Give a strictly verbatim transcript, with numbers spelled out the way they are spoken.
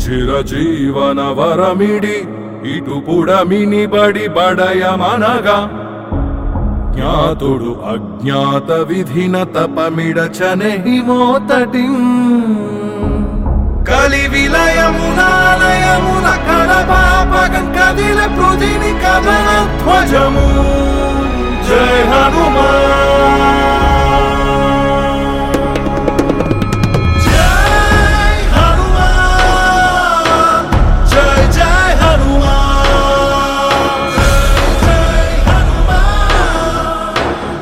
చిరజీవన వరమిడి ఇటు పుడమిని బడి బడయమనగా జ్ఞాతుడు అజ్ఞాత విధిన తపమిడచనెహి మోతటి కలి విలయమునాలయమున కడపాపగం కదిల పృథిని కదన ధ్వజము జయ హనుమాన్.